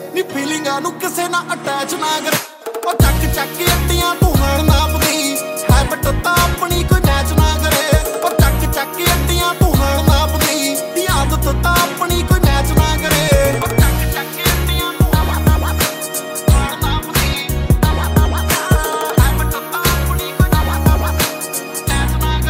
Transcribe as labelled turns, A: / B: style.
A: ਨੀ ਫੀਲਿੰਗਾਂ ਨੂੰ ਕਿਸੇ ਨਾਲ ਅਟੈਚ ਨਾ ਕਰ। ਉਹ ਚੱਕ ਚੱਕ ਅੱਡੀਆਂ ਤੂੰ